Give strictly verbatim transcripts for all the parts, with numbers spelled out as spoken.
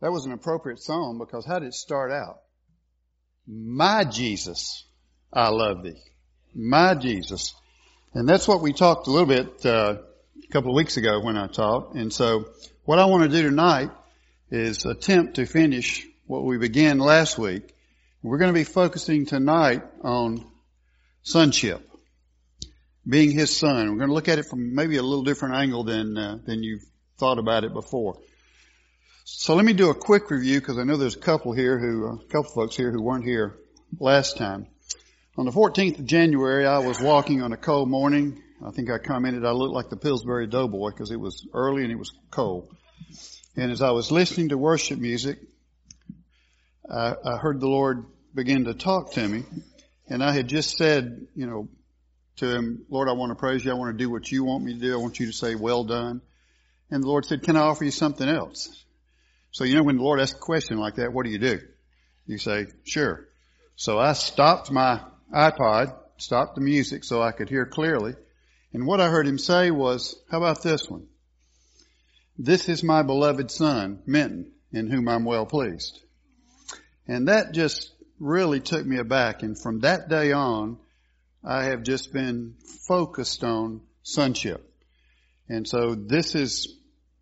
That was an appropriate song because how did it start out? My Jesus, I love thee. My Jesus. And that's what we talked a little bit uh, a couple of weeks ago when I taught. And so what I want to do tonight is attempt to finish what we began last week. We're going to be focusing tonight on sonship, being His son. We're going to look at it from maybe a little different angle than uh, than you've thought about it before. So let me do a quick review because I know there's a couple here who, a couple folks here who weren't here last time. On the fourteenth of January, I was walking on a cold morning. I think I commented I looked like the Pillsbury Doughboy because it was early and it was cold. And as I was listening to worship music, I, I heard the Lord begin to talk to me. And I had just said, you know, to Him, Lord, I want to praise You. I want to do what You want me to do. I want You to say, well done. And the Lord said, can I offer you something else? So, you know, when the Lord asks a question like that, what do you do? You say, sure. So I stopped my iPod, stopped the music so I could hear clearly. And what I heard Him say was, how about this one? This is my beloved son, Minton, in whom I'm well pleased. And that just really took me aback. And from that day on, I have just been focused on sonship. And so this is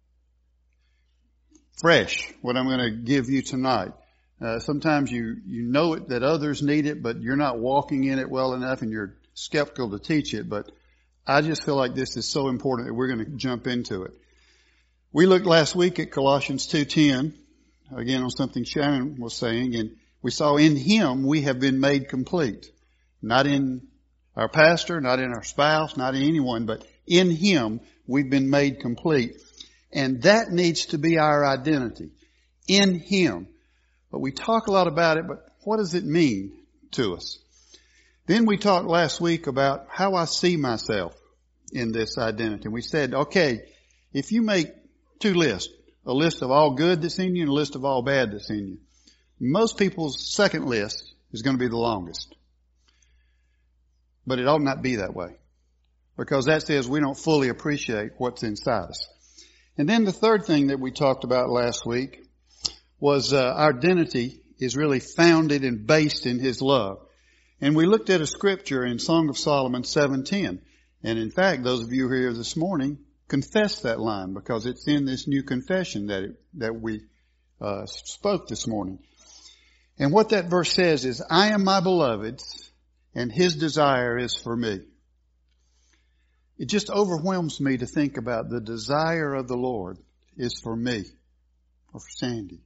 fresh, what I'm going to give you tonight. Uh, sometimes you, you know it that others need it, but you're not walking in it well enough and you're skeptical to teach it. But I just feel like this is so important that we're going to jump into it. We looked last week at Colossians two ten, again on something Sharon was saying, and we saw in Him we have been made complete. Not in our pastor, not in our spouse, not in anyone, but in Him we've been made complete. And that needs to be our identity, in Him. But we talk a lot about it, but what does it mean to us? Then we talked last week about how I see myself in this identity. And we said, okay, if you make two lists, a list of all good that's in you and a list of all bad that's in you, most people's second list is going to be the longest. But it ought not be that way, because that says we don't fully appreciate what's inside us. And then the third thing that we talked about last week was uh, our identity is really founded and based in His love. And we looked at a scripture in Song of Solomon seven ten. And in fact, those of you who are here this morning confess that line because it's in this new confession that it, that we uh, spoke this morning. And what that verse says is, I am my beloved's and His desire is for me. It just overwhelms me to think about the desire of the Lord is for me or for Sandy.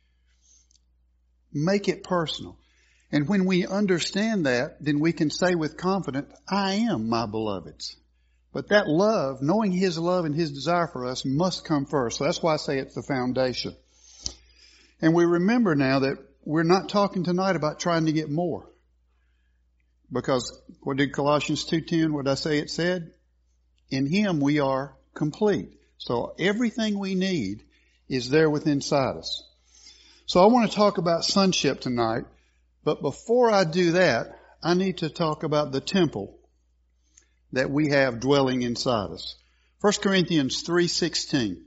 Make it personal. And when we understand that, then we can say with confidence, I am my beloved's. But that love, knowing His love and His desire for us must come first. So that's why I say it's the foundation. And we remember now that we're not talking tonight about trying to get more. Because what did Colossians two ten, what did I say it said? In Him we are complete. So everything we need is there within inside us. So I want to talk about sonship tonight. But before I do that, I need to talk about the temple that we have dwelling inside us. First Corinthians three sixteen.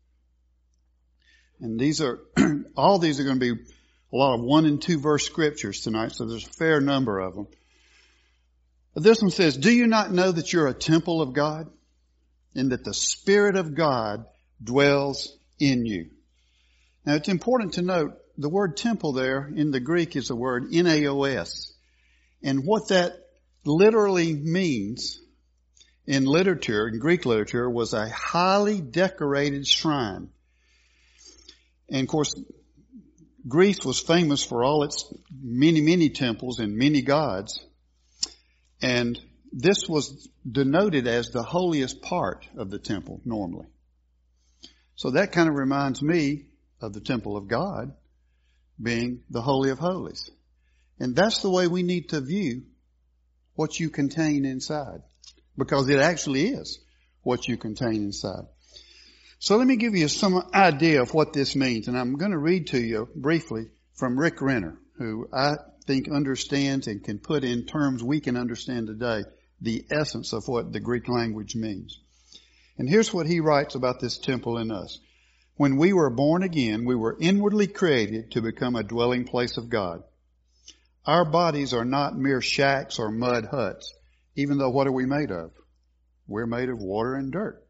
And these are, all these are going to be a lot of one and two verse scriptures tonight, so there's a fair number of them. But this one says, do you not know that you're a temple of God and that the Spirit of God dwells in you? Now it's important to note the word temple there in the Greek is the word naos. And what that literally means in literature, in Greek literature, was a highly decorated shrine. And of course, Greece was famous for all its many, many temples and many gods. And this was denoted as the holiest part of the temple normally. So that kind of reminds me of the temple of God being the Holy of Holies. And that's the way we need to view what you contain inside, because it actually is what you contain inside. So let me give you some idea of what this means. And I'm going to read to you briefly from Rick Renner, who I think understands and can put in terms we can understand today the essence of what the Greek language means. And here's what he writes about this temple in us. When we were born again, we were inwardly created to become a dwelling place of God. Our bodies are not mere shacks or mud huts, even though what are we made of? We're made of water and dirt.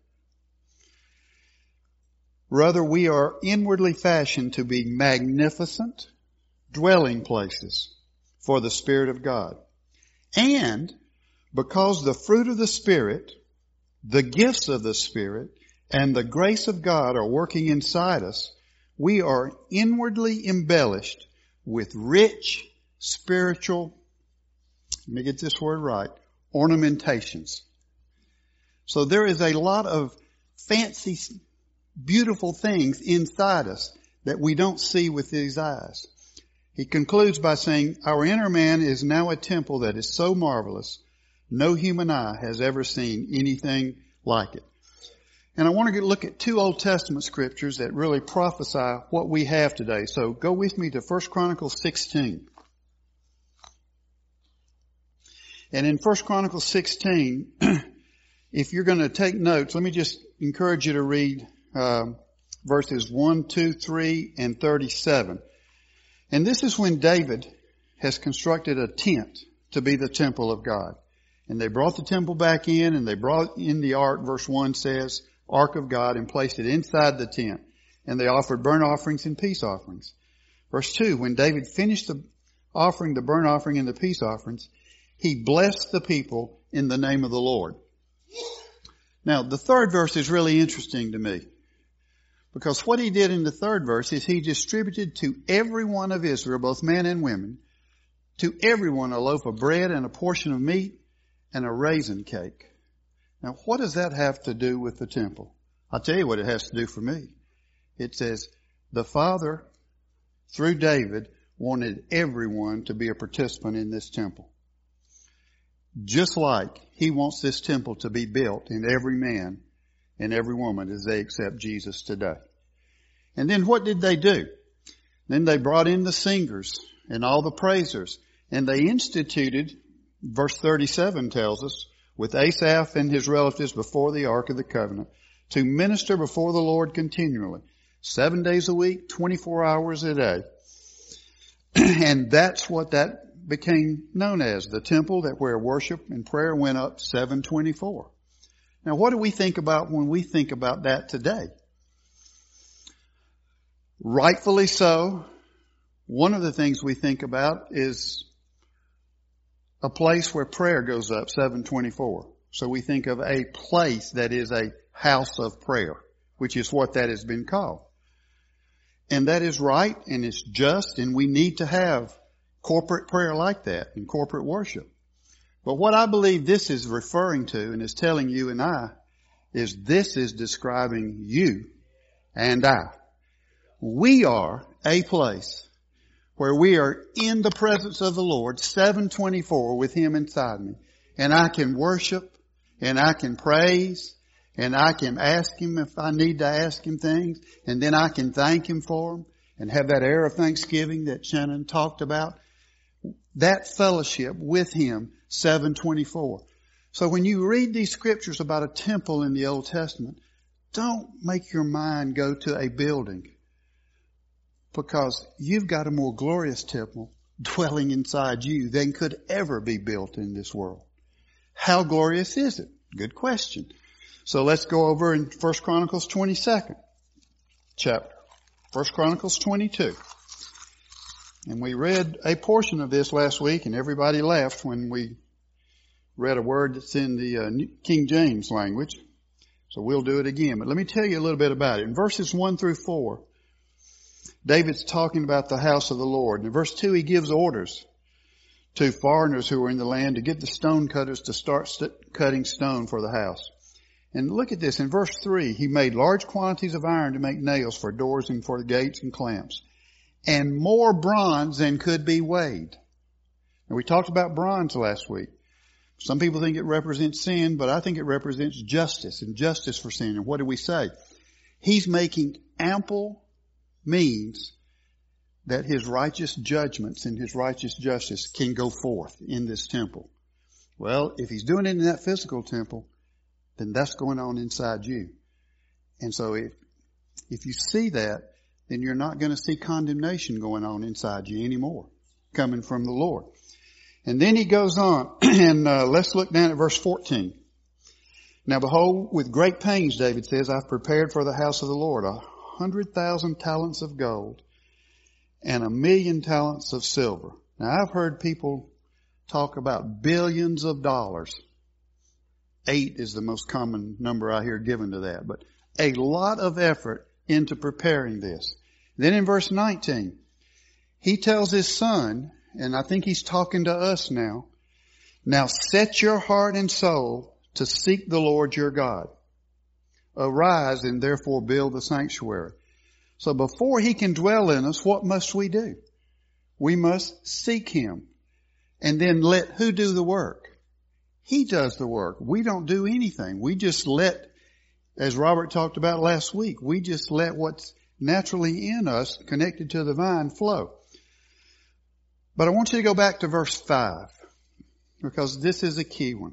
Rather, we are inwardly fashioned to be magnificent dwelling places for the Spirit of God. And because the fruit of the Spirit, the gifts of the Spirit, and the grace of God are working inside us, we are inwardly embellished with rich spiritual, let me get this word right, ornamentations. So there is a lot of fancy, beautiful things inside us that we don't see with these eyes. He concludes by saying, our inner man is now a temple that is so marvelous, no human eye has ever seen anything like it. And I want to look at two Old Testament scriptures that really prophesy what we have today. So go with me to First Chronicles sixteen. And in First Chronicles sixteen, if you're going to take notes, let me just encourage you to read um, verses one, two, three, and thirty-seven. And this is when David has constructed a tent to be the temple of God. And they brought the temple back in, and they brought in the ark, verse one says, ark of God, and placed it inside the tent. And they offered burnt offerings and peace offerings. Verse two, when David finished the offering, the burnt offering and the peace offerings, he blessed the people in the name of the Lord. Now, the third verse is really interesting to me. Because what he did in the third verse is he distributed to every one of Israel, both men and women, to everyone a loaf of bread and a portion of meat and a raisin cake. Now, what does that have to do with the temple? I'll tell you what it has to do for me. It says, the Father, through David, wanted everyone to be a participant in this temple. Just like he wants this temple to be built in every man and every woman as they accept Jesus today. And then what did they do? Then they brought in the singers and all the praisers, and they instituted, verse thirty-seven tells us, with Asaph and his relatives before the Ark of the Covenant, to minister before the Lord continually, seven days a week, twenty-four hours a day. And that's what that became known as, the temple that where worship and prayer went up seven twenty-four. Now, what do we think about when we think about that today? Rightfully so, one of the things we think about is a place where prayer goes up seven twenty-four. So we think of a place that is a house of prayer, which is what that has been called. And that is right and it's just, and we need to have corporate prayer like that and corporate worship. But what I believe this is referring to and is telling you and I is this is describing you and I. We are a place where we are in the presence of the Lord seven twenty-four with Him inside me. And I can worship and I can praise and I can ask Him if I need to ask Him things, and then I can thank Him for them and have that air of thanksgiving that Shannon talked about. That fellowship with Him seven twenty-four. So when you read these scriptures about a temple in the Old Testament, don't make your mind go to a building, because you've got a more glorious temple dwelling inside you than could ever be built in this world. How glorious is it? Good question. So let's go over in First Chronicles twenty-second chapter. First Chronicles twenty-two. And we read a portion of this last week, and everybody laughed when we read a word that's in the uh, King James language. So we'll do it again. But let me tell you a little bit about it. In verses one through four, David's talking about the house of the Lord. And in verse two, he gives orders to foreigners who are in the land to get the stone cutters to start st- cutting stone for the house. And look at this. In verse three, he made large quantities of iron to make nails for doors and for the gates and clamps, and more bronze than could be weighed. And we talked about bronze last week. Some people think it represents sin, but I think it represents justice and justice for sin. And what do we say? He's making ample means that His righteous judgments and His righteous justice can go forth in this temple. Well, if He's doing it in that physical temple, then that's going on inside you. And so if If you see that, then you're not going to see condemnation going on inside you anymore, coming from the Lord. And then he goes on, and uh, let's look down at verse fourteen. Now behold, with great pains, David says, I've prepared for the house of the Lord a hundred thousand talents of gold and a million talents of silver. Now I've heard people talk about billions of dollars. Eight is the most common number I hear given to that, but a lot of effort into preparing this. Then in verse nineteen, he tells his son, and I think he's talking to us now, now set your heart and soul to seek the Lord your God. Arise and therefore build the sanctuary. So before he can dwell in us, what must we do? We must seek him. And then let who do the work? He does the work. We don't do anything. We just let, as Robert talked about last week, we just let what's naturally in us connected to the vine flow. But I want you to go back to verse five, because this is a key one.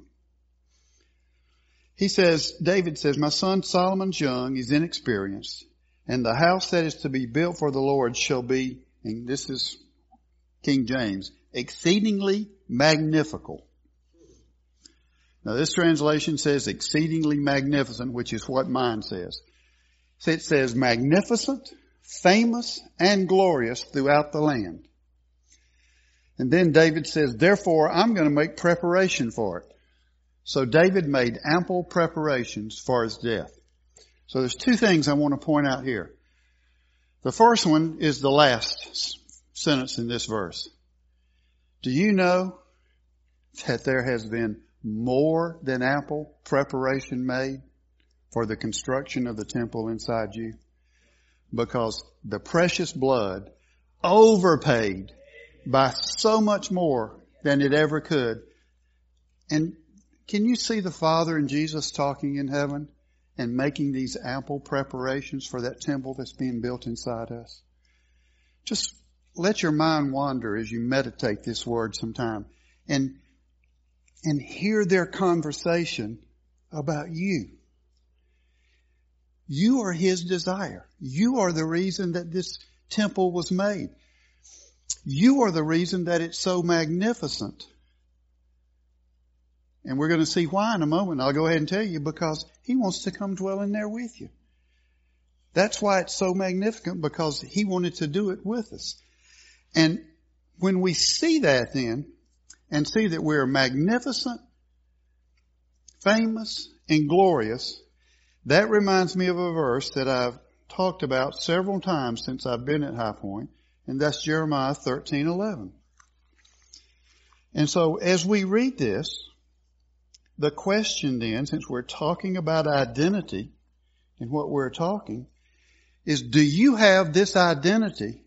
He says, David says, my son Solomon's young, he's inexperienced, and the house that is to be built for the Lord shall be, and this is King James, exceedingly magnificent. Now this translation says exceedingly magnificent, which is what mine says. So it says magnificent, famous, and glorious throughout the land. And then David says, therefore I'm going to make preparation for it. So David made ample preparations for his death. So there's two things I want to point out here. The first one is the last sentence in this verse. Do you know that there has been more than ample preparation made for the construction of the temple inside you? Because the precious blood overpaid by so much more than it ever could. And can you see the Father and Jesus talking in heaven and making these ample preparations for that temple that's being built inside us? Just let your mind wander as you meditate this word sometime and, and hear their conversation about you. You are His desire. You are the reason that this temple was made. You are the reason that it's so magnificent. And we're going to see why in a moment. I'll go ahead and tell you, because He wants to come dwell in there with you. That's why it's so magnificent, because He wanted to do it with us. And when we see that then, and see that we're magnificent, famous, and glorious, that reminds me of a verse that I've talked about several times since I've been at High Point, and that's Jeremiah thirteen eleven. And so as we read this, the question then, since we're talking about identity and what we're talking, is do you have this identity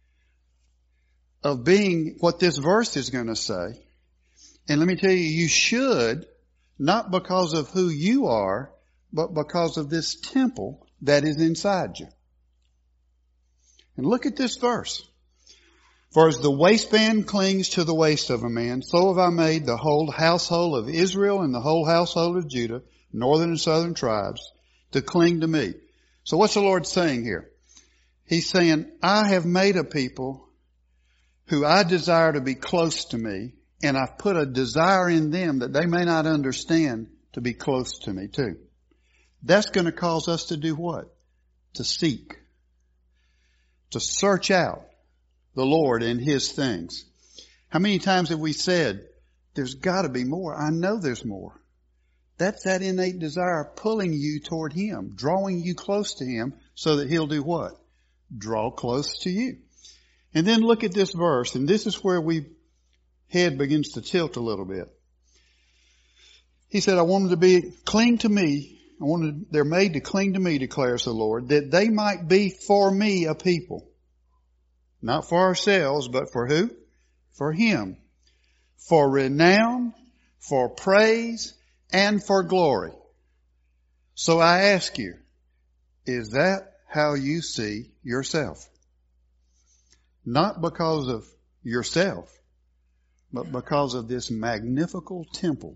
of being what this verse is going to say? And let me tell you, you should, not because of who you are, but because of this temple that is inside you. And look at this verse. For as the waistband clings to the waist of a man, so have I made the whole household of Israel and the whole household of Judah, northern and southern tribes, to cling to me. So what's the Lord saying here? He's saying, I have made a people who I desire to be close to me, and I've put a desire in them that they may not understand to be close to me too. That's going to cause us to do what? To seek. To search out the Lord and His things. How many times have we said, there's got to be more? I know there's more. That's that innate desire pulling you toward Him, drawing you close to Him so that He'll do what? Draw close to you. And then look at this verse, and this is where we head begins to tilt a little bit. He said, I want them to be, cling to me. I wanted, they're made to cling to me, declares the Lord, that they might be for me a people. Not for ourselves, but for who? For Him. For renown, for praise, and for glory. So I ask you, is that how you see yourself? Not because of yourself, but because of this magnificent temple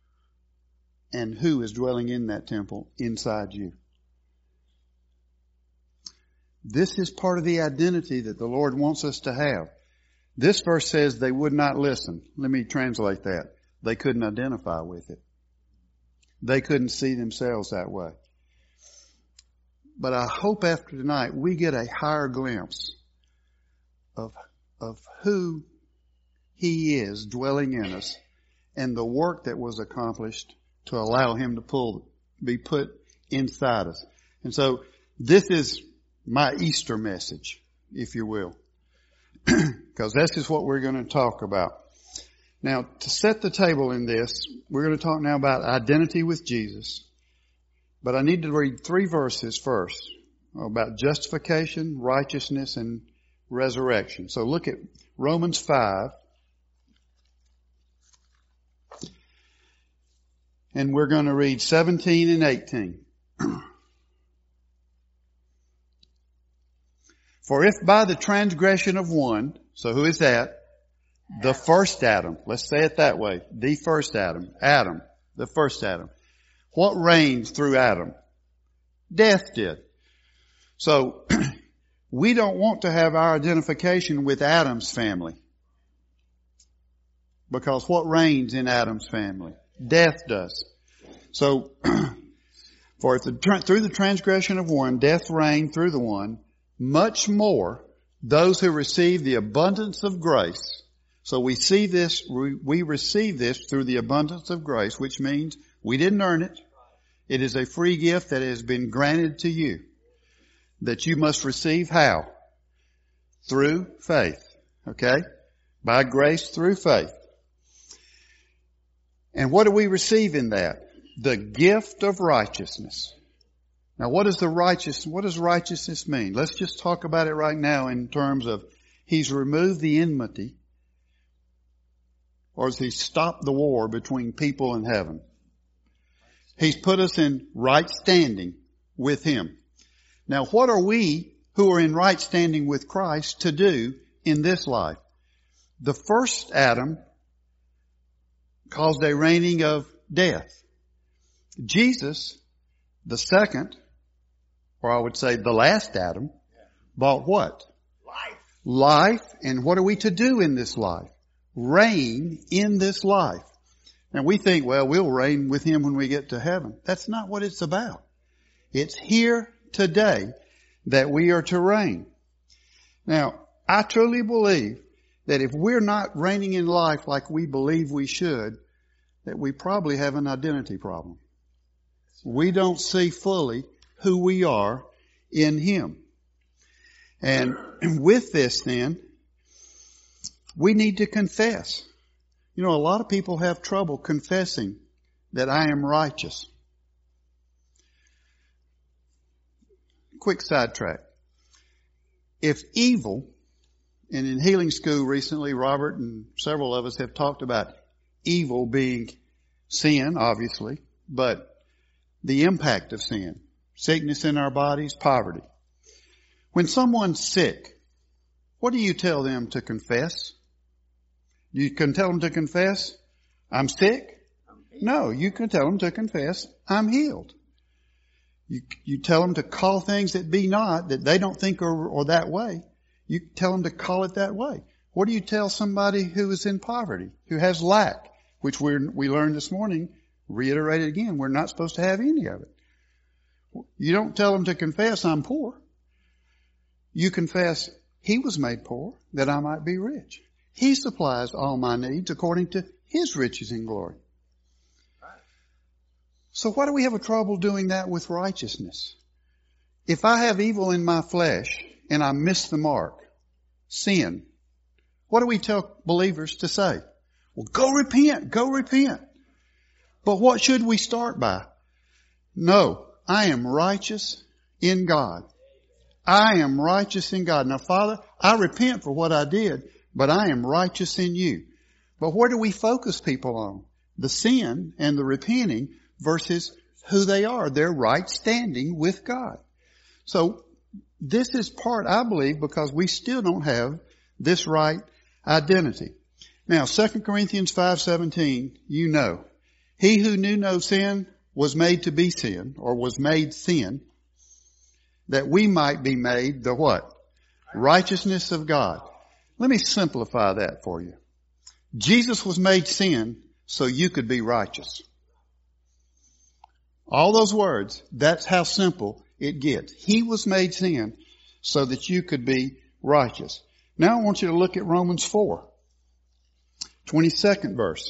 and who is dwelling in that temple inside you. This is part of the identity that the Lord wants us to have. This verse says they would not listen. Let me translate that. They couldn't identify with it. They couldn't see themselves that way. But I hope after tonight we get a higher glimpse of, of who He is dwelling in us and the work that was accomplished to allow Him to pull, be put inside us. And so this is my Easter message, if you will. Because this is what we're going to talk about. Now, to set the table in this, we're going to talk now about identity with Jesus. But I need to read three verses first about justification, righteousness, and resurrection. So look at Romans five. And we're going to read seventeen and eighteen. For if by the transgression of one, so who is that? The first Adam. Let's say it that way. The first Adam. Adam. The first Adam. What reigned through Adam? Death did. So, we don't want to have our identification with Adam's family. Because what reigns in Adam's family? Death does. So, for if the, through the transgression of one, death reigned through the one, much more those who receive the abundance of grace. So we see this, we receive this through the abundance of grace, which means we didn't earn it. It is a free gift that has been granted to you. That you must receive how? Through faith. Okay? By grace through faith. And what do we receive in that? The gift of righteousness. Now what does the righteous, what does righteousness mean? Let's just talk about it right now in terms of He's removed the enmity, or has He stopped the war between people and heaven? He's put us in right standing with Him. Now what are we who are in right standing with Christ to do in this life? The first Adam caused a reigning of death. Jesus, the second, or I would say the last Adam, brought what? Life. Life. And what are we to do in this life? Reign in this life. And we think, well, we'll reign with Him when we get to heaven. That's not what it's about. It's here today that we are to reign. Now, I truly believe that if we're not reigning in life like we believe we should, that we probably have an identity problem. We don't see fully who we are in Him. And with this then, we need to confess. You know, a lot of people have trouble confessing that I am righteous. Quick sidetrack. If evil, and in healing school recently, Robert and several of us have talked about evil being sin, obviously, but the impact of sin, sickness in our bodies, poverty. When someone's sick, what do you tell them to confess? You can tell them to confess, I'm sick? No, you can tell them to confess, I'm healed. You, you tell them to call things that be not, that they don't think are, are that way. You tell them to call it that way. What do you tell somebody who is in poverty, who has lack, which we we learned this morning, reiterated again, we're not supposed to have any of it. You don't tell them to confess, I'm poor. You confess, He was made poor that I might be rich. He supplies all my needs according to His riches in glory. So why do we have a trouble doing that with righteousness? If I have evil in my flesh and I miss the mark, sin, what do we tell believers to say? Well, go repent, go repent. But what should we start by? No, I am righteous in God. I am righteous in God. Now, Father, I repent for what I did, but I am righteous in you. But where do we focus people on? The sin and the repenting versus who they are, their right standing with God. So this is part, I believe, because we still don't have this right identity. Now, Second Corinthians five seventeen, you know, He who knew no sin was made to be sin, or was made sin, that we might be made the what? Righteousness of God. Let me simplify that for you. Jesus was made sin so you could be righteous. All those words, that's how simple it gets. He was made sin so that you could be righteous. Now I want you to look at Romans four, twenty-second verse.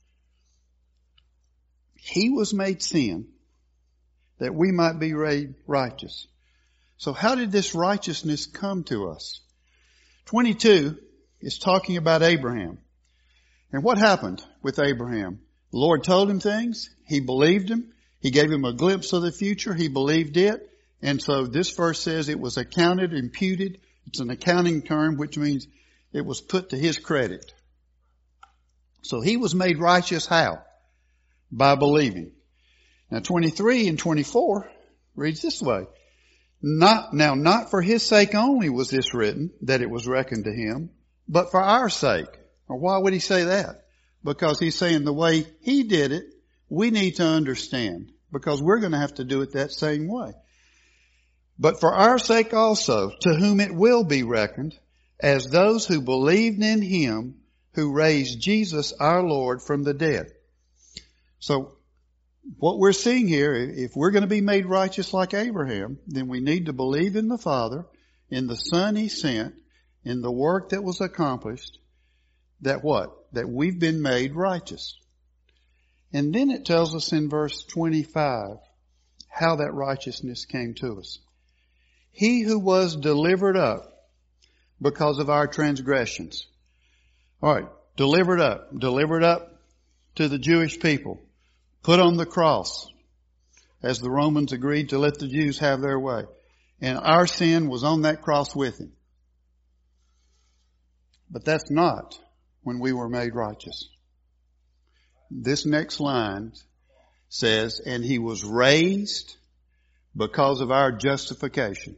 He was made sin that we might be made righteous. So how did this righteousness come to us? twenty-two is talking about Abraham. And what happened with Abraham? The Lord told him things. He believed him. He gave him a glimpse of the future. He believed it. And so this verse says it was accounted, imputed. It's an accounting term, which means it was put to his credit. So he was made righteous how? By believing. Now twenty-three and twenty-four reads this way. Not, now not for his sake only was this written, that it was reckoned to him, but for our sake. Or why would he say that? Because he's saying the way he did it, we need to understand. Because we're going to have to do it that same way. But for our sake also, to whom it will be reckoned, as those who believed in him who raised Jesus our Lord from the dead. So, what we're seeing here, if we're going to be made righteous like Abraham, then we need to believe in the Father, in the Son he sent, in the work that was accomplished, that what? That we've been made righteous. And then it tells us in verse twenty-five how that righteousness came to us. He who was delivered up because of our transgressions. All right, delivered up, delivered up to the Jewish people. Put on the cross, as the Romans agreed to let the Jews have their way. And our sin was on that cross with him. But that's not when we were made righteous. This next line says, and he was raised because of our justification.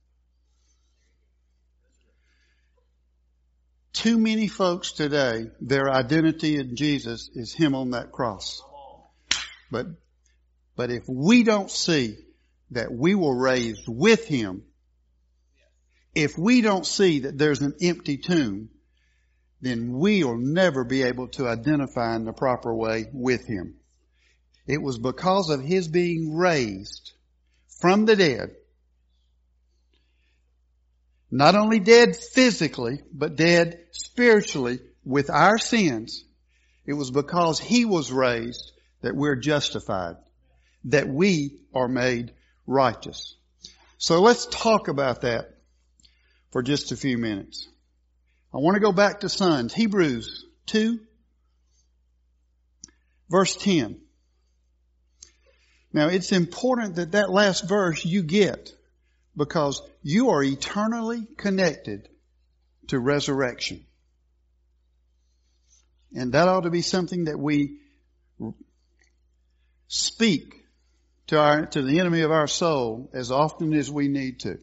Too many folks today, their identity in Jesus is him on that cross. But, but if we don't see that we were raised with him, if we don't see that there's an empty tomb, then we will never be able to identify in the proper way with him. It was because of his being raised from the dead, not only dead physically, but dead spiritually with our sins. It was because he was raised that we're justified, that we are made righteous. So let's talk about that for just a few minutes. I want to go back to sons. Hebrews two, verse ten. Now it's important that that last verse you get, because you are eternally connected to resurrection. And that ought to be something that we speak to our, to the enemy of our soul as often as we need to.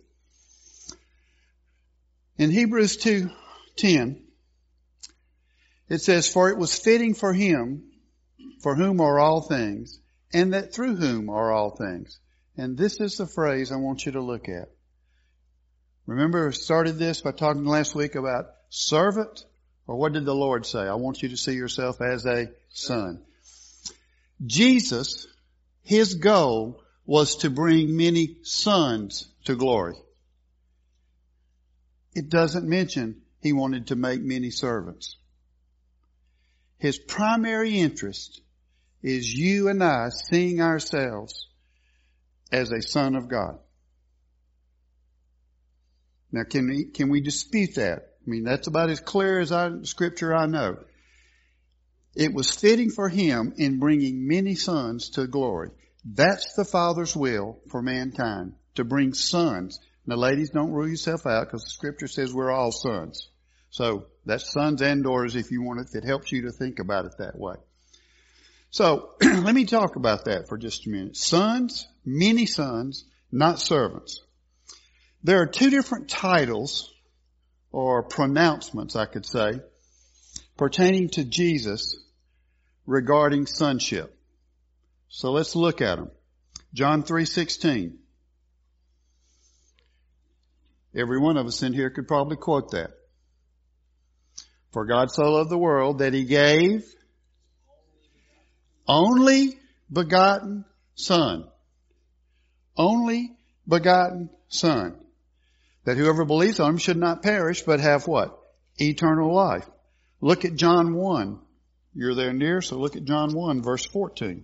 In Hebrews two ten, it says, for it was fitting for him, for whom are all things, and that through whom are all things. And this is the phrase I want you to look at. Remember, I started this by talking last week about servant, or what did the Lord say? I want you to see yourself as a son. Jesus, his goal was to bring many sons to glory. It doesn't mention he wanted to make many servants. His primary interest is you and I seeing ourselves as a son of God. Now, can we, can we dispute that? I mean, that's about as clear as I, scripture I know. It was fitting for him in bringing many sons to glory. That's the Father's will for mankind, to bring sons. Now, ladies, don't rule yourself out, because the scripture says we're all sons. So that's sons and daughters if you want it. It helps you to think about it that way. So let me talk about that for just a minute. Sons, many sons, not servants. There are two different titles or pronouncements, I could say, pertaining to Jesus regarding sonship. So let's look at them. John three sixteen. Every one of us in here could probably quote that. For God so loved the world that He gave only begotten Son. Only begotten Son. That whoever believes on Him should not perish, but have what? Eternal life. Look at John one. You're there near, so look at John one, verse fourteen.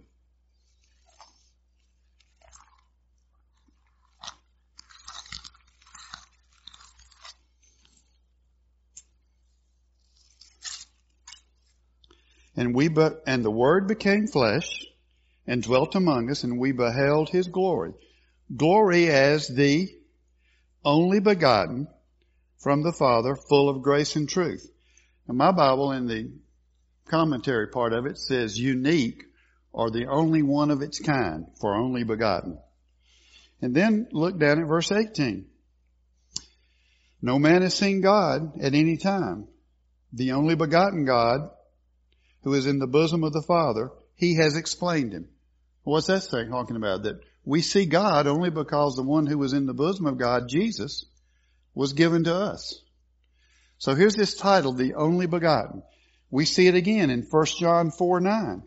And we but and the Word became flesh and dwelt among us, and we beheld His glory. Glory as the only begotten from the Father, full of grace and truth. Now my Bible in the commentary part of it says unique, or the only one of its kind, for only begotten. And then look down at verse eighteen. No man has seen God at any time. The only begotten God, who is in the bosom of the Father, He has explained Him. What's that saying, talking about? That we see God only because the one who was in the bosom of God, Jesus, was given to us. So here's this title, the only begotten. We see it again in First John four nine.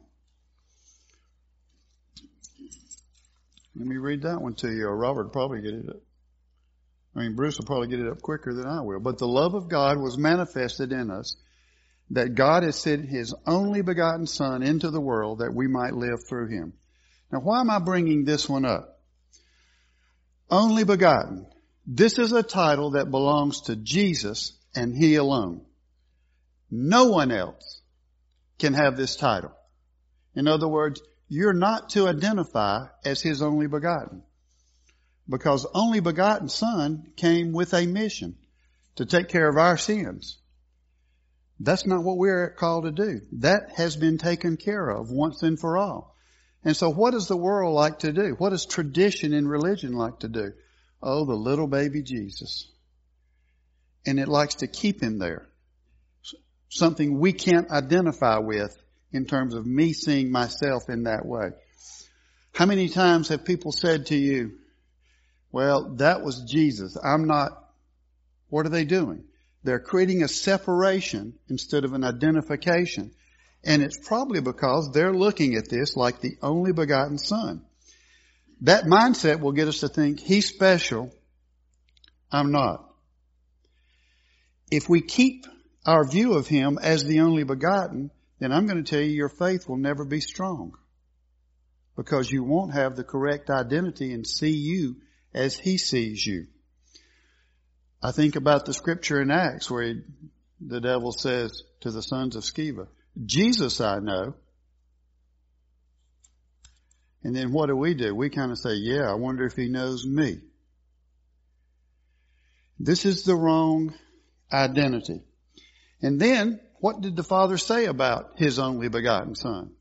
Let me read that one to you, or Robert will probably get it up. I mean, Bruce will probably get it up quicker than I will. But the love of God was manifested in us, that God has sent His only begotten Son into the world that we might live through Him. Now, why am I bringing this one up? Only begotten. This is a title that belongs to Jesus and He alone. No one else can have this title. In other words, you're not to identify as His only begotten. Because only begotten Son came with a mission to take care of our sins. That's not what we're called to do. That has been taken care of once and for all. And so what does the world like to do? What does tradition in religion like to do? Oh, the little baby Jesus. And it likes to keep Him there. Something we can't identify with in terms of me seeing myself in that way. How many times have people said to you, well, that was Jesus. I'm not. What are they doing? They're creating a separation instead of an identification. And it's probably because they're looking at this like the only begotten Son. That mindset will get us to think, He's special, I'm not. If we keep our view of Him as the only begotten, then I'm going to tell you your faith will never be strong. Because you won't have the correct identity and see you as He sees you. I think about the scripture in Acts where he, the devil says to the sons of Sceva, Jesus I know. And then what do we do? We kind of say, yeah, I wonder if He knows me. This is the wrong identity. And then what did the Father say about His only begotten Son?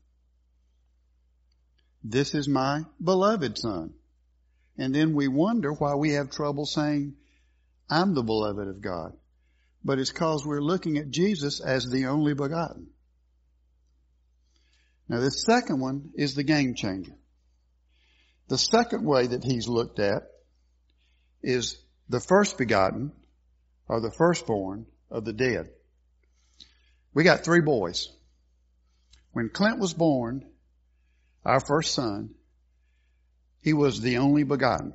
This is my beloved Son. And then we wonder why we have trouble saying, I'm the beloved of God. But it's because we're looking at Jesus as the only begotten. Now the second one is the game changer. The second way that He's looked at is the first begotten, or the firstborn of the dead. We got three boys. When Clint was born, our first son, he was the only begotten.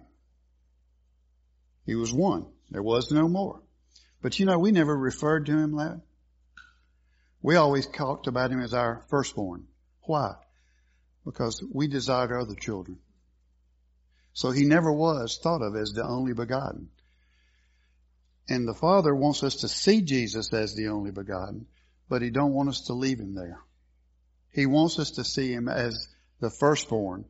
He was one. There was no more. But you know, we never referred to him that. We always talked about him as our firstborn. Why? Because we desired other children. So he never was thought of as the only begotten. And the Father wants us to see Jesus as the only begotten, but He don't want us to leave Him there. He wants us to see Him as the firstborn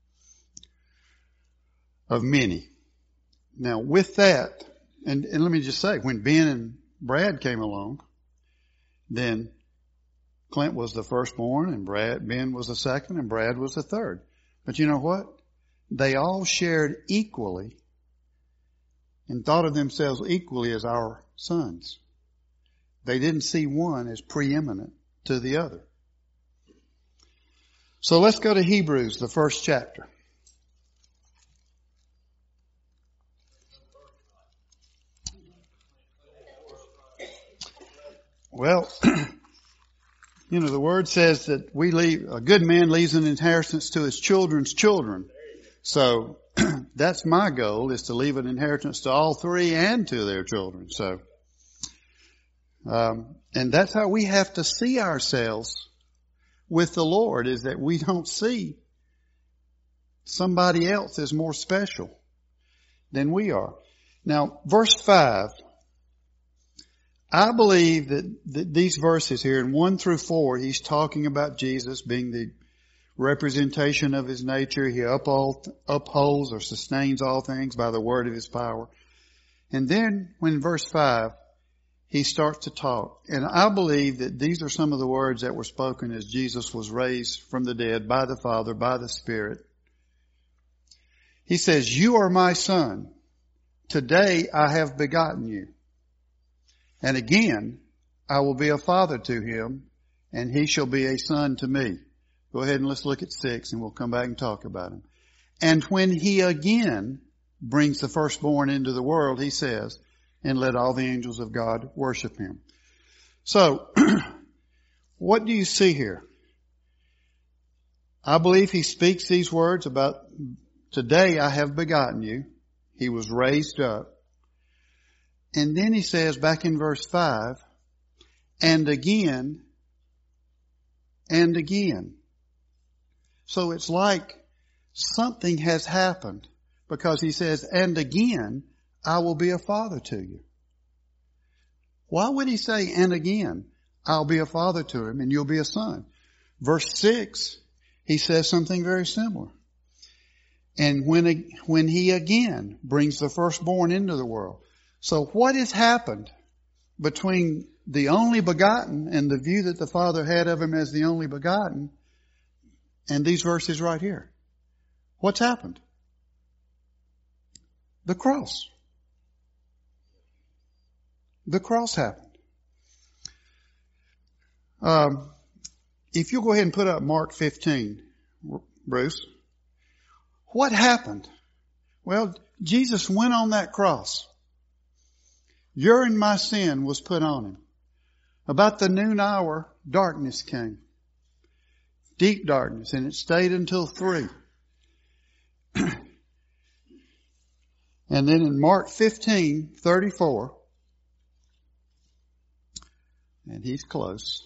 of many. Now with that, and, and let me just say, when Ben and Brad came along, then Clint was the firstborn and Brad, Ben was the second and Brad was the third. But you know what? They all shared equally and thought of themselves equally as our sons. They didn't see one as preeminent to the other. So let's go to Hebrews, the first chapter. Well, you know, the word says that we leave, a good man leaves an inheritance to his children's children. So that's my goal, is to leave an inheritance to all three and to their children. So, um, and that's how we have to see ourselves with the Lord, is that we don't see somebody else as more special than we are. Now, verse five, I believe that, that these verses here in one through four, he's talking about Jesus being the representation of his nature. He uphold, upholds or sustains all things by the word of his power. And then when verse five, he starts to talk. And I believe that these are some of the words that were spoken as Jesus was raised from the dead by the Father, by the Spirit. He says, "You are my son. Today I have begotten you. And again, I will be a father to him, and he shall be a son to me." Go ahead and let's look at six, and we'll come back and talk about him. "And when he again brings the firstborn into the world," he says, "and let all the angels of God worship him." So, what do you see here? I believe he speaks these words about, today I have begotten you. He was raised up. And then he says back in verse five, and again, and again. So it's like something has happened, because he says, and again, I will be a father to you. Why would he say, and again, I'll be a father to him and you'll be a son? Verse six, he says something very similar. And when, when he again brings the firstborn into the world. So what has happened between the only begotten and the view that the Father had of him as the only begotten and these verses right here? What's happened? The cross. The cross happened. Um, if you'll go ahead and put up Mark fifteen, Bruce. What happened? Well, Jesus went on that cross. Your and my sin was put on him. About the noon hour, darkness came. Deep darkness, and it stayed until three. And then in Mark fifteen, thirty-four, and he's close,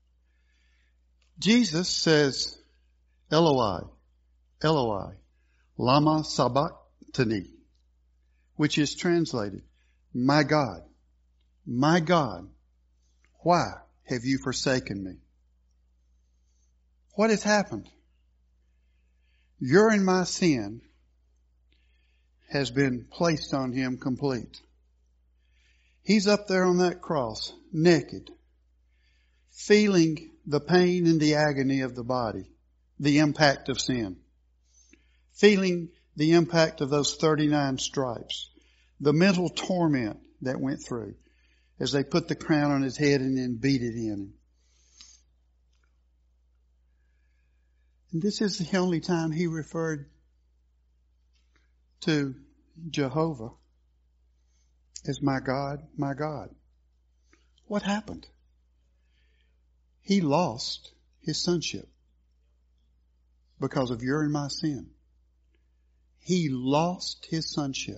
Jesus says, Eloi, Eloi, lama sabachthani, which is translated, my God, my God, why have you forsaken me? What has happened? Your and my sin has been placed on him complete. He's up there on that cross, naked, feeling the pain and the agony of the body, the impact of sin, feeling the impact of those thirty-nine stripes, the mental torment that went through as they put the crown on his head and then beat it in him. And this is the only time he referred to Jehovah as my God, my God. What happened? He lost his sonship because of your and my sin. He lost his sonship.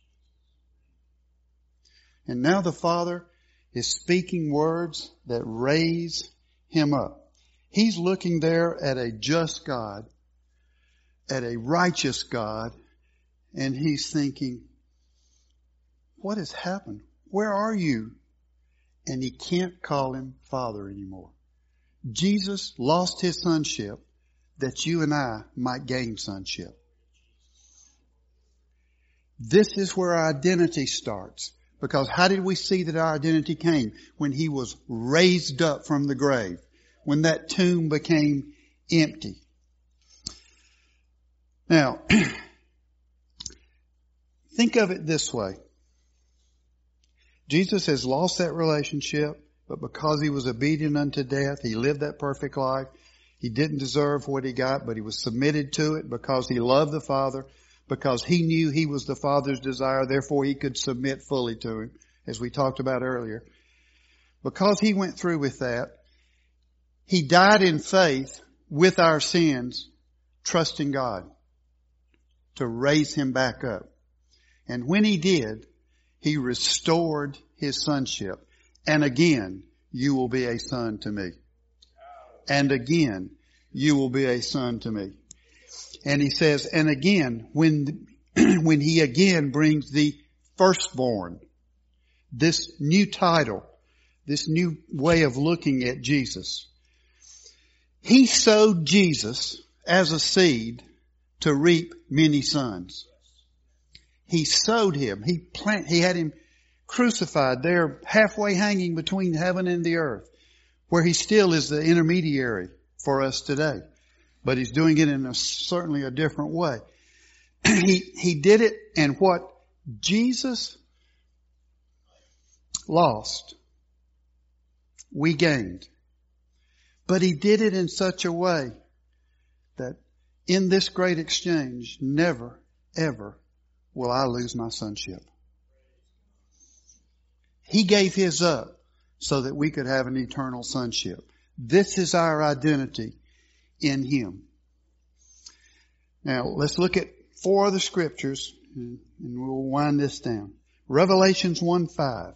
And now the Father is speaking words that raise him up. He's looking there at a just God, at a righteous God, and he's thinking, what has happened? Where are you? And he can't call him Father anymore. Jesus lost his sonship that you and I might gain sonship. This is where our identity starts. Because how did we see that our identity came? When he was raised up from the grave. When that tomb became empty. Now, think of it this way. Jesus has lost that relationship, but because he was obedient unto death, he lived that perfect life. He didn't deserve what he got, but he was submitted to it because he loved the Father, because he knew he was the Father's desire, therefore he could submit fully to him, as we talked about earlier. because He went through with that, He died in faith with our sins, trusting God to raise Him back up. And when He did, He restored His sonship. And again, you will be a son to me. And again, you will be a son to me. And He says, and again, when, when He again brings the firstborn, this new title, this new way of looking at Jesus, He sowed Jesus as a seed to reap many sons. He sowed Him. He plant, He had Him crucified there, halfway hanging between heaven and the earth, where He still is the intermediary for us today. But He's doing it in a certainly a different way. he, he did it, and what Jesus lost, we gained. But He did it in such a way that in this great exchange, never, ever will I lose my sonship. He gave His up so that we could have an eternal sonship. This is our identity in Him. Now, let's look at four other scriptures and we'll wind this down. Revelations one five.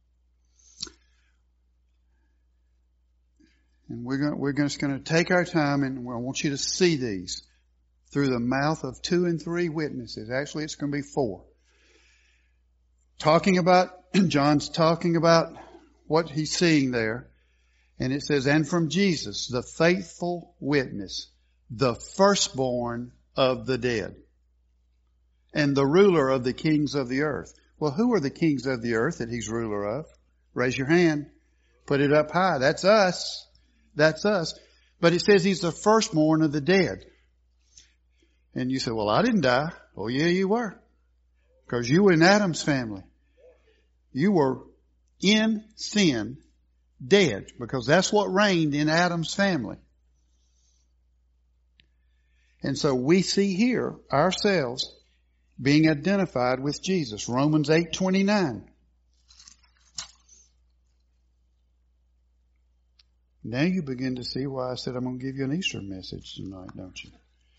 And we're going, we're just going to take our time, and I want you to see these through the mouth of two and three witnesses. Actually, it's going to be four. Talking about, John's talking about what he's seeing there. And it says, and from Jesus, the faithful witness, the firstborn of the dead, and the ruler of the kings of the earth. Well, who are the kings of the earth that He's ruler of? Raise your hand. Put it up high. That's us. That's us. But it says He's the firstborn of the dead. And you say, well, I didn't die. Oh, yeah, you were. Because you were in Adam's family. You were in sin, dead, because that's what reigned in Adam's family. And so we see here ourselves being identified with Jesus. Romans eight twenty-nine. Now you begin to see why I said I'm going to give you an Easter message tonight, don't you?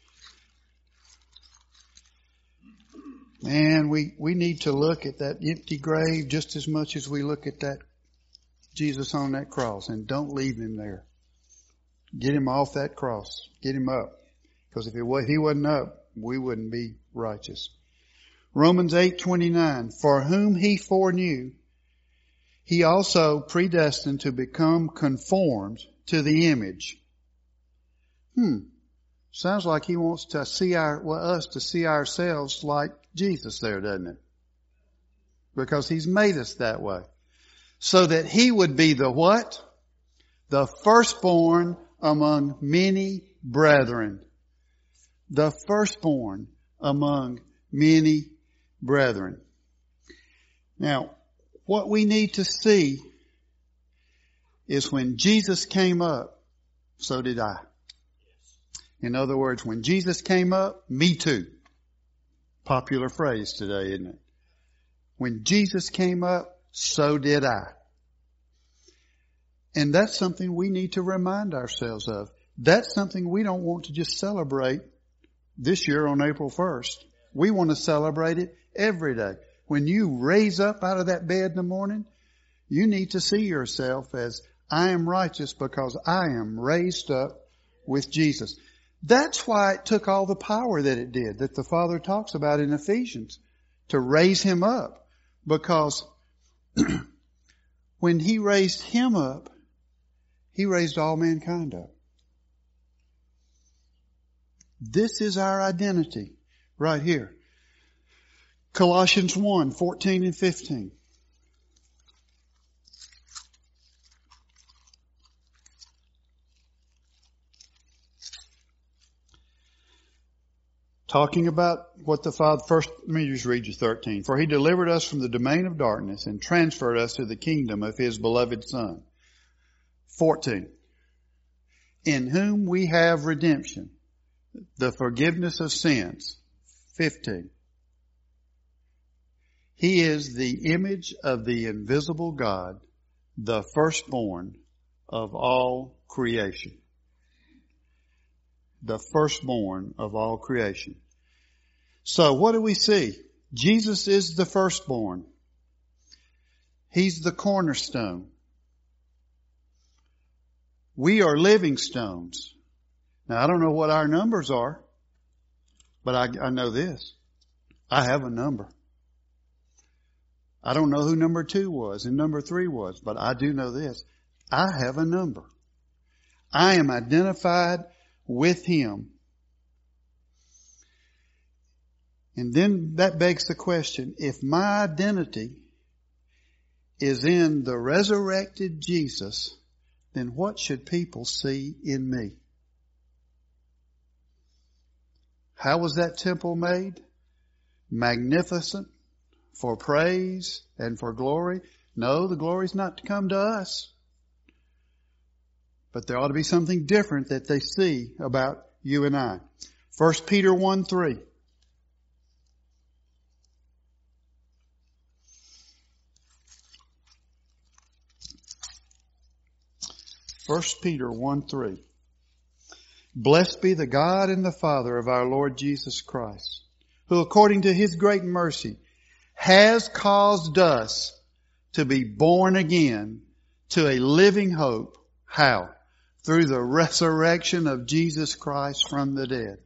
Man, we, we need to look at that empty grave just as much as we look at that Jesus on that cross. And don't leave Him there. Get Him off that cross. Get Him up. Because if, it, if He wasn't up, we wouldn't be righteous. Romans eight twenty-nine. For whom He foreknew, He also predestined to become conformed to the image. Hmm. Sounds like He wants to see our, well, us to see ourselves like Jesus there, doesn't it? Because He's made us that way. So that He would be the what? The firstborn among many brethren. The firstborn among many brethren. Now, what we need to see is when Jesus came up, so did I. In other words, when Jesus came up, me too. Popular phrase today, isn't it? When Jesus came up, so did I. And that's something we need to remind ourselves of. That's something we don't want to just celebrate this year on April first. We want to celebrate it every day. When you raise up out of that bed in the morning, you need to see yourself as, I am righteous because I am raised up with Jesus. That's why it took all the power that it did, that the Father talks about in Ephesians, to raise Him up. Because when He raised Him up, He raised all mankind up. This is our identity right here. Colossians one, fourteen and fifteen. Talking about what the Father, first, let me just read you thirteen. For He delivered us from the domain of darkness and transferred us to the kingdom of His beloved Son. fourteen. In whom we have redemption, the forgiveness of sins. fifteen. He is the image of the invisible God, the firstborn of all creation. The firstborn of all creation. So what do we see? Jesus is the firstborn. He's the cornerstone. We are living stones. Now I don't know what our numbers are, but I, I know this. I have a number. I don't know who number two was and number three was, but I do know this. I have a number. I am identified with Him. And then that begs the question, if my identity is in the resurrected Jesus, then what should people see in me? How was that temple made? Magnificent, for praise and for glory? No, the glory's not to come to us. But there ought to be something different that they see about you and I. First Peter one three. First Peter one three. Blessed be the God and the Father of our Lord Jesus Christ, who according to His great mercy has caused us to be born again to a living hope. How? Through the resurrection of Jesus Christ from the dead.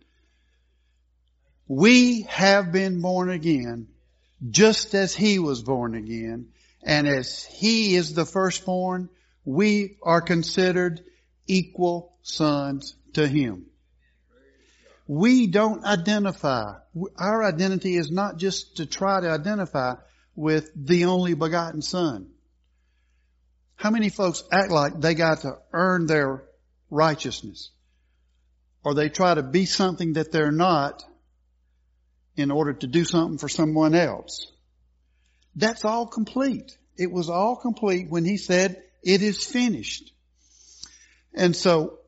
We have been born again just as He was born again. And as He is the firstborn, we are considered equal sons to Him. We don't identify. Our identity is not just to try to identify with the only begotten Son. How many folks act like they got to earn their righteousness? Or they try to be something that they're not in order to do something for someone else. That's all complete. It was all complete when He said, it is finished. And so,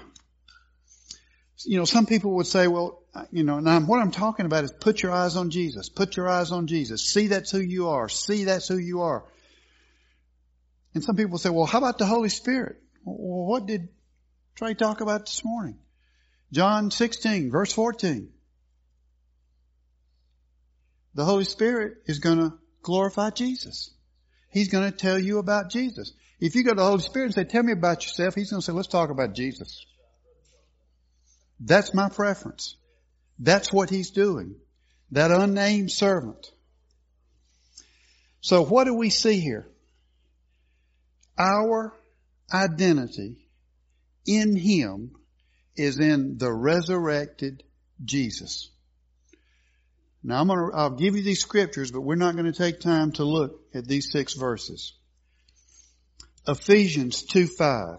you know, some people would say, well, you know, now what I'm talking about is put your eyes on Jesus. Put your eyes on Jesus. See that's who you are. See that's who you are. And some people say, well, how about the Holy Spirit? Well, what did Trey talk about this morning? John sixteen, verse fourteen. The Holy Spirit is going to glorify Jesus. He's going to tell you about Jesus. If you go to the Holy Spirit and say, tell me about yourself, He's going to say, let's talk about Jesus. That's my preference. That's what He's doing. That unnamed servant. So what do we see here? Our identity in Him is in the resurrected Jesus. Now I'm going to, I'll give you these scriptures, but we're not going to take time to look at these six verses. Ephesians two five.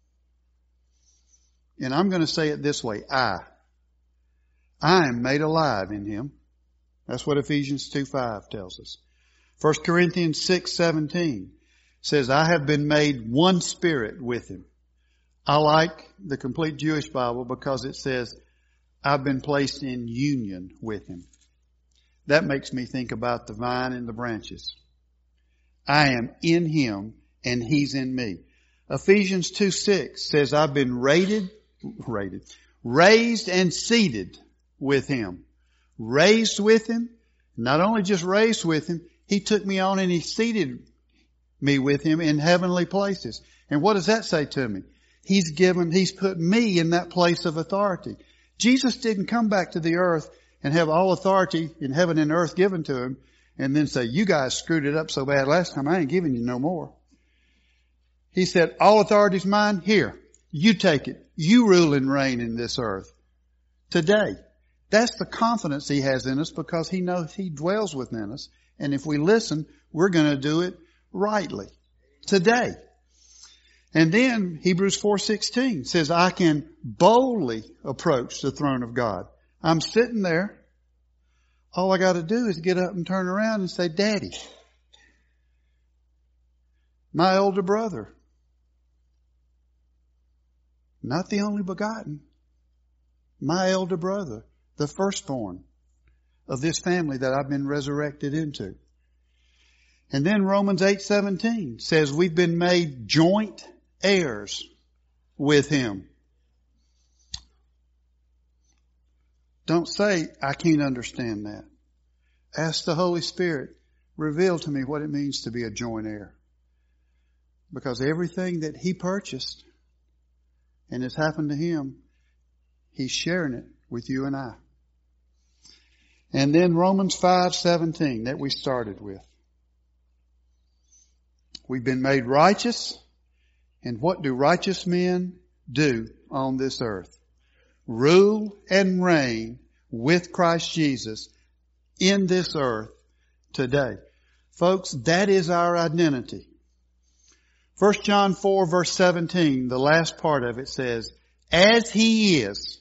And I'm going to say it this way. I. I am made alive in Him. That's what Ephesians two five tells us. First Corinthians six seventeen says, I have been made one spirit with Him. I like the complete Jewish Bible because it says, I've been placed in union with Him. That makes me think about the vine and the branches. I am in Him and He's in me. Ephesians two six says, I've been rated, rated, raised and seated with Him. Raised with Him. Not only just raised with Him, He took me on and He seated me with Him in heavenly places. And what does that say to me? He's given, He's put me in that place of authority. Jesus didn't come back to the earth and have all authority in heaven and earth given to Him and then say, you guys screwed it up so bad last time, I ain't giving you no more. He said, all authority is mine. Here, you take it. You rule and reign in this earth today. That's the confidence He has in us because He knows He dwells within us. And if we listen, we're going to do it rightly today. And then Hebrews four sixteen says, I can boldly approach the throne of God. I'm sitting there. All I got to do is get up and turn around and say, Daddy, my older brother, not the only begotten, my elder brother, the firstborn of this family that I've been resurrected into. And then Romans eight seventeen says we've been made joint heirs with Him. Don't say, I can't understand that. Ask the Holy Spirit, reveal to me what it means to be a joint heir. Because everything that He purchased and has happened to Him, He's sharing it with you and I. And then Romans five seventeen that we started with. We've been made righteous. And what do righteous men do on this earth? Rule and reign with Christ Jesus in this earth today. Folks, that is our identity. First John four verse seventeen, the last part of it says, as He is.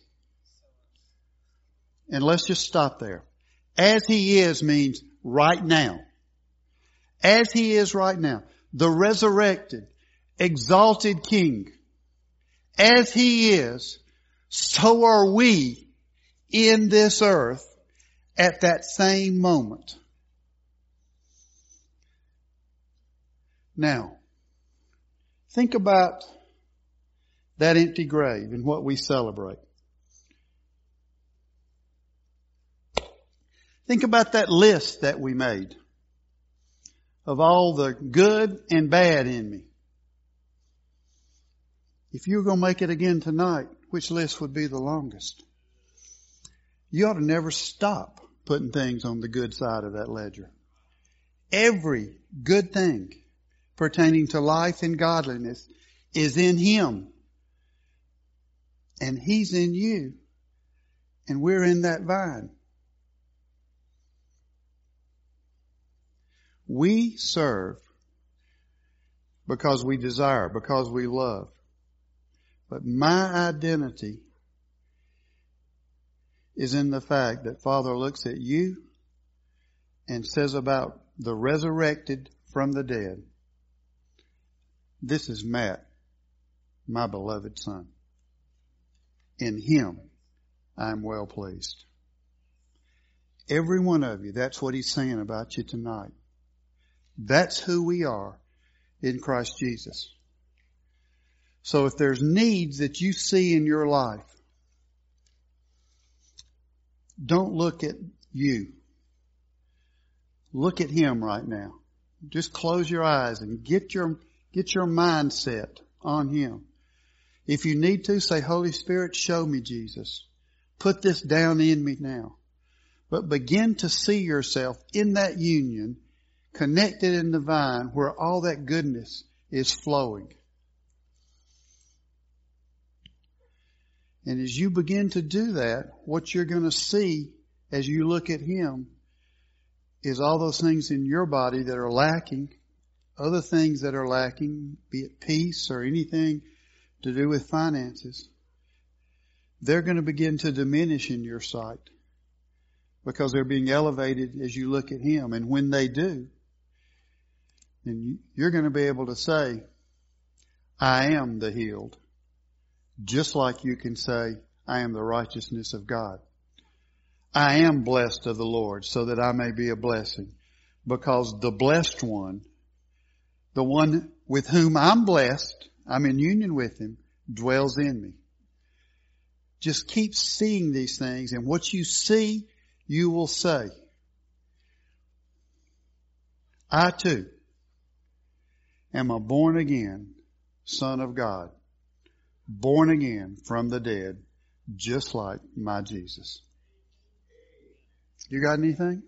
And let's just stop there. As He is means right now. As He is right now. The resurrected, exalted King. As He is, so are we in this earth at that same moment. Now, think about that empty grave and what we celebrate. Think about that list that we made of all the good and bad in me. If you were going to make it again tonight, which list would be the longest? You ought to never stop putting things on the good side of that ledger. Every good thing pertaining to life and godliness is in Him. And He's in you. And we're in that vine. We serve because we desire, because we love. But my identity is in the fact that Father looks at you and says about the resurrected from the dead, this is Matt, my beloved son. In Him I am well pleased. Every one of you, that's what He's saying about you tonight. That's who we are in Christ Jesus. So if there's needs that you see in your life, don't look at you. Look at Him right now. Just close your eyes and get your, get your mindset on Him. If you need to, say, Holy Spirit, show me Jesus. Put this down in me now. But begin to see yourself in that union, connected in the vine where all that goodness is flowing. And as you begin to do that, what you're going to see as you look at Him is all those things in your body that are lacking, other things that are lacking, be it peace or anything to do with finances. They're going to begin to diminish in your sight because they're being elevated as you look at Him. And when they do, then you're going to be able to say, I am the healed. Just like you can say, I am the righteousness of God. I am blessed of the Lord so that I may be a blessing. Because the blessed one, the one with whom I'm blessed, I'm in union with Him, dwells in me. Just keep seeing these things, and what you see, you will say. I too am a born again son of God. Born again from the dead, just like my Jesus. You got anything?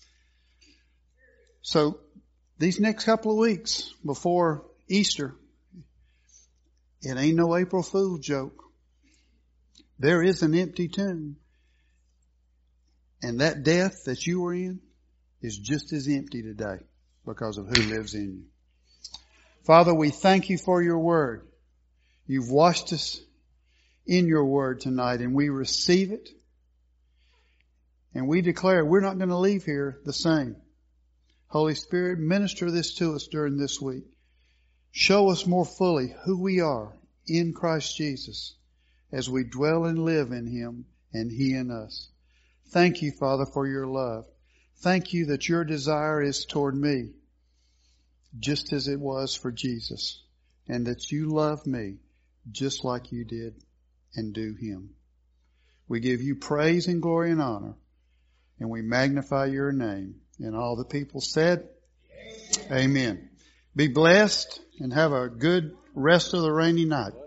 So, these next couple of weeks before Easter, it ain't no April Fool's joke. There is an empty tomb. And that death that you were in is just as empty today because of who lives in you. Father, we thank You for Your word. You've washed us in Your word tonight, and we receive it. And we declare we're not going to leave here the same. Holy Spirit, minister this to us during this week. Show us more fully who we are in Christ Jesus as we dwell and live in Him and He in us. Thank You, Father, for Your love. Thank You that Your desire is toward me just as it was for Jesus, and that you love me just like you did and do him. We give you praise and glory and honor, and we magnify your name. And all the people said, Amen. Amen. Be blessed and have a good rest of the rainy night.